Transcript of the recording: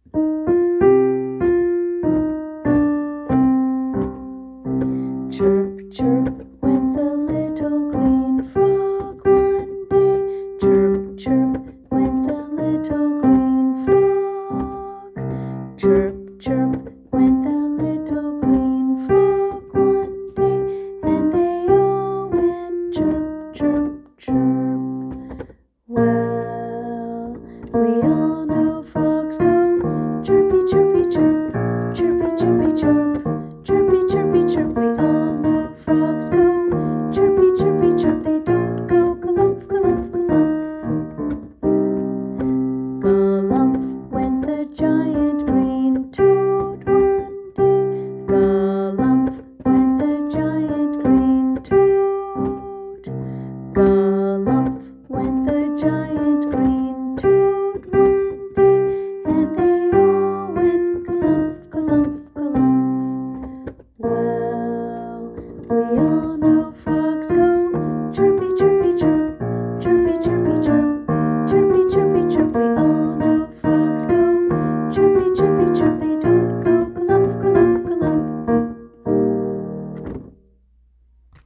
Chirp, chirp, went the little green frog one day. Chirp, chirp, went the little green frog. Chirp,